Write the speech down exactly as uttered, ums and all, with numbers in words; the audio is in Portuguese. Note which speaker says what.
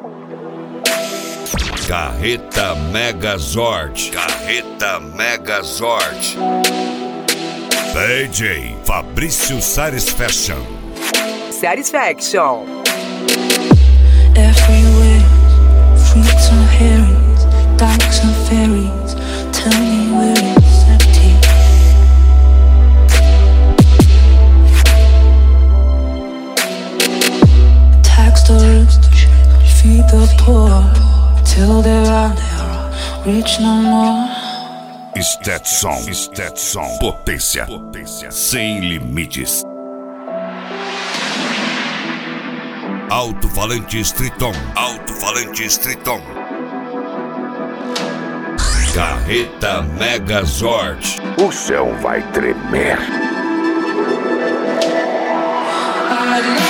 Speaker 1: Carreta Megazord. Carreta Megazord. D J Fabrício Satisfaction.
Speaker 2: Satisfaction.
Speaker 3: Everywhere, fruits and herrings, dykes and ferries. Tell me where it's empty. Tax the rich, feed the poor, till they're out there, rich no more.
Speaker 1: Stetson, Stetson, potência, potência sem limites. Alto-falante Triton, alto-falante Triton. Carreta Megazord.
Speaker 4: O céu vai tremer.
Speaker 3: I